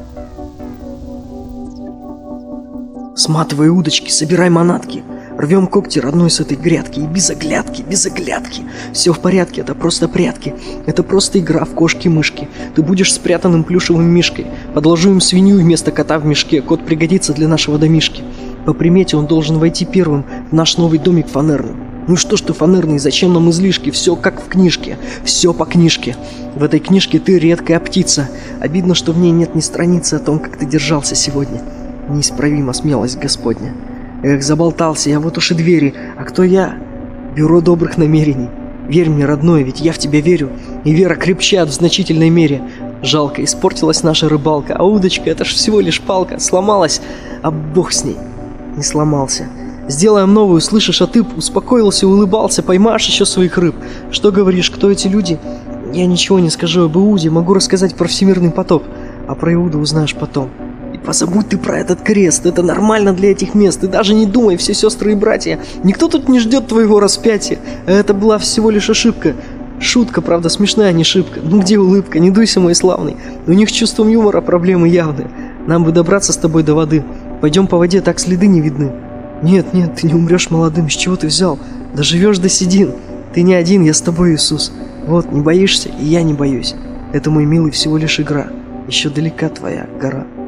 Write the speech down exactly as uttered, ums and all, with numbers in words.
Сматывай удочки, собирай манатки. Рвем когти родной с этой грядки. И без оглядки, без оглядки. Все в порядке, это просто прятки. Это просто игра в кошки-мышки. Ты будешь спрятанным плюшевым мишкой. Подложу им свинью вместо кота в мешке. Кот пригодится для нашего домишки. По примете он должен войти первым в наш новый домик фанерный. Ну что ж ты фанерный, зачем нам излишки? Все как в книжке, все по книжке. В этой книжке ты редкая птица. Обидно, что в ней нет ни страницы о том, как ты держался сегодня. Неисправима смелость Господня. Эх, заболтался я, вот уж и двери. А кто я? Бюро добрых намерений. Верь мне, родной, ведь я в тебя верю. И вера крепчает в значительной мере. Жалко, испортилась наша рыбалка. А удочка, это ж всего лишь палка. Сломалась, а бог с ней. Не сломался. Сделаем новую, слышишь, а ты успокоился, улыбался. Поймаешь еще своих рыб. Что говоришь, кто эти люди? Я ничего не скажу об Иуде. Могу рассказать про всемирный потоп. А про Иуду узнаешь потом. Позабудь ты про этот крест, это нормально для этих мест. Ты даже не думай, все сестры и братья. Никто тут не ждет твоего распятия. Это была всего лишь ошибка. Шутка, правда, смешная, а не шибко. Ну где улыбка, не дуйся, мой славный. У них с чувством юмора проблемы явные. Нам бы добраться с тобой до воды. Пойдем по воде, так следы не видны. Нет, нет, ты не умрешь молодым, с чего ты взял? Доживешь до седин. Ты не один, я с тобой, Иисус. Вот, не боишься, и я не боюсь. Это, мой милый, всего лишь игра. Еще далека твоя гора.